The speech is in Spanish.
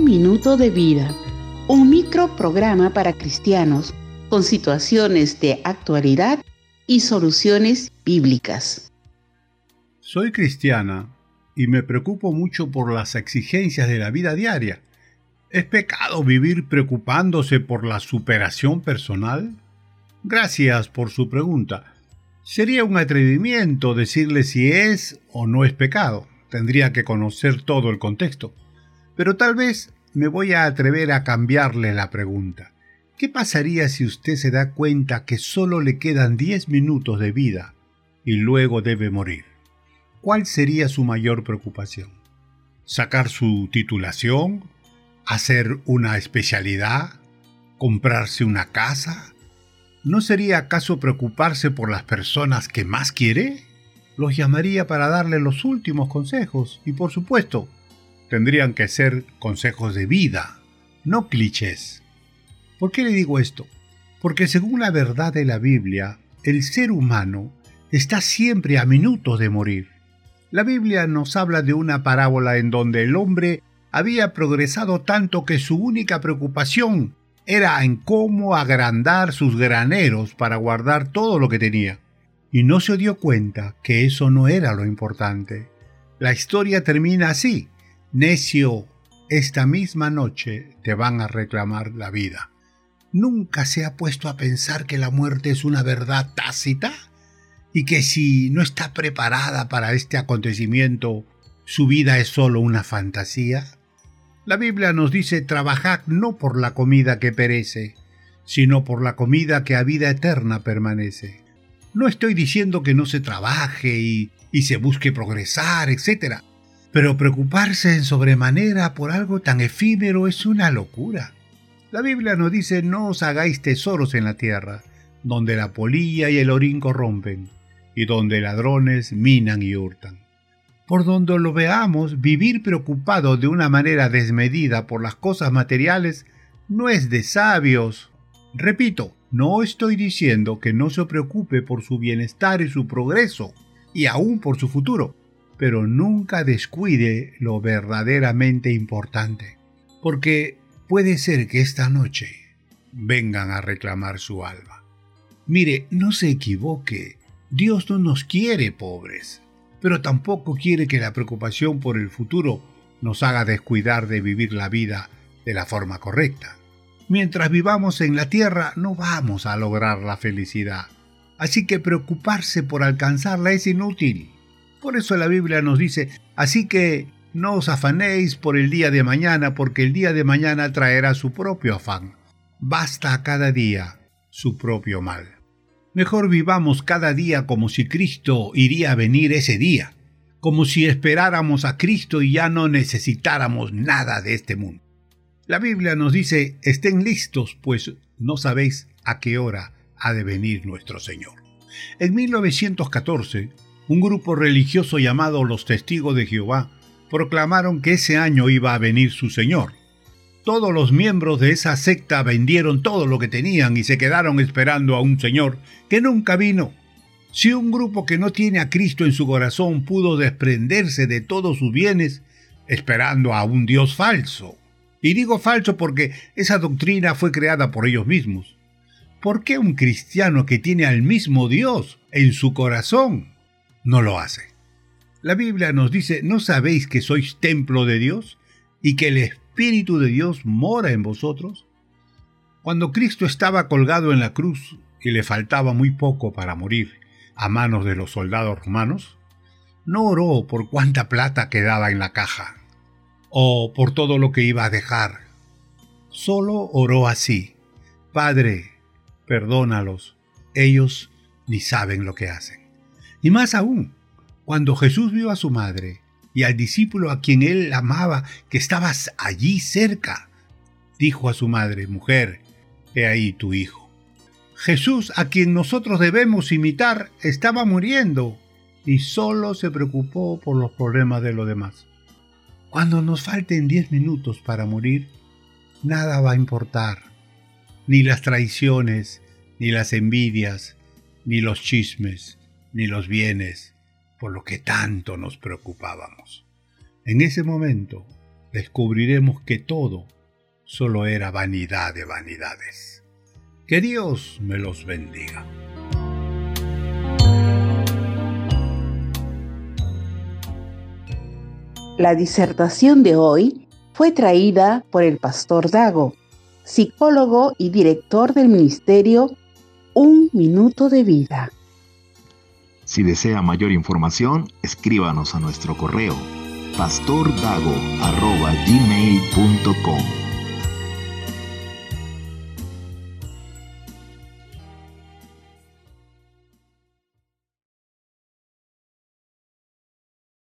minuto de vida, un microprograma para cristianos con situaciones de actualidad y soluciones bíblicas. Soy cristiana y me preocupo mucho por las exigencias de la vida diaria. ¿Es pecado vivir preocupándose por la superación personal? Gracias por su pregunta. Sería un atrevimiento decirle si es o no es pecado. Tendría que conocer todo el contexto. Pero tal vez me voy a atrever a cambiarle la pregunta. ¿Qué pasaría si usted se da cuenta que solo le quedan 10 minutos de vida y luego debe morir? ¿Cuál sería su mayor preocupación? ¿Sacar su titulación? ¿Hacer una especialidad? ¿Comprarse una casa? ¿No sería acaso preocuparse por las personas que más quiere? Los llamaría para darle los últimos consejos y, por supuesto, tendrían que ser consejos de vida, no clichés. ¿Por qué le digo esto? Porque según la verdad de la Biblia, el ser humano está siempre a minutos de morir. La Biblia nos habla de una parábola en donde el hombre había progresado tanto que su única preocupación era en cómo agrandar sus graneros para guardar todo lo que tenía. Y no se dio cuenta que eso no era lo importante. La historia termina así: necio, esta misma noche te van a reclamar la vida. ¿Nunca se ha puesto a pensar que la muerte es una verdad tácita? Y que si no está preparada para este acontecimiento, su vida es solo una fantasía. La Biblia nos dice: trabajad no por la comida que perece, sino por la comida que a vida eterna permanece. No estoy diciendo que no se trabaje y se busque progresar, etc. Pero preocuparse en sobremanera por algo tan efímero es una locura. La Biblia nos dice: no os hagáis tesoros en la tierra, donde la polilla y el orín corrompen, y donde ladrones minan y hurtan. Por donde lo veamos, vivir preocupado de una manera desmedida por las cosas materiales no es de sabios. Repito, no estoy diciendo que no se preocupe por su bienestar y su progreso, y aún por su futuro, pero nunca descuide lo verdaderamente importante, porque puede ser que esta noche vengan a reclamar su alma. Mire, no se equivoque. Dios no nos quiere pobres, pero tampoco quiere que la preocupación por el futuro nos haga descuidar de vivir la vida de la forma correcta. Mientras vivamos en la tierra no vamos a lograr la felicidad, así que preocuparse por alcanzarla es inútil. Por eso la Biblia nos dice: así que no os afanéis por el día de mañana, porque el día de mañana traerá su propio afán. Basta a cada día su propio mal. Mejor vivamos cada día como si Cristo iría a venir ese día, como si esperáramos a Cristo y ya no necesitáramos nada de este mundo. La Biblia nos dice: estén listos, pues no sabéis a qué hora ha de venir nuestro Señor. En 1914, un grupo religioso llamado los Testigos de Jehová proclamaron que ese año iba a venir su Señor. Todos los miembros de esa secta vendieron todo lo que tenían y se quedaron esperando a un Señor que nunca vino. Si un grupo que no tiene a Cristo en su corazón pudo desprenderse de todos sus bienes esperando a un Dios falso, y digo falso porque esa doctrina fue creada por ellos mismos, ¿por qué un cristiano que tiene al mismo Dios en su corazón no lo hace? La Biblia nos dice: ¿no sabéis que sois templo de Dios y que el Espíritu de Dios mora en vosotros? Cuando Cristo estaba colgado en la cruz y le faltaba muy poco para morir a manos de los soldados romanos, no oró por cuánta plata quedaba en la caja o por todo lo que iba a dejar. Solo oró así: Padre, perdónalos, ellos ni saben lo que hacen. Y más aún, cuando Jesús vio a su madre y al discípulo a quien él amaba, que estaba allí cerca, dijo a su madre: mujer, he ahí tu hijo. Jesús, a quien nosotros debemos imitar, estaba muriendo y solo se preocupó por los problemas de los demás. Cuando nos falten 10 minutos para morir, nada va a importar, ni las traiciones, ni las envidias, ni los chismes, ni los bienes, por lo que tanto nos preocupábamos. En ese momento, descubriremos que todo solo era vanidad de vanidades. Que Dios me los bendiga. La disertación de hoy fue traída por el pastor Dago, psicólogo y director del ministerio Un Minuto de Vida. Si desea mayor información, escríbanos a nuestro correo pastordago@gmail.com.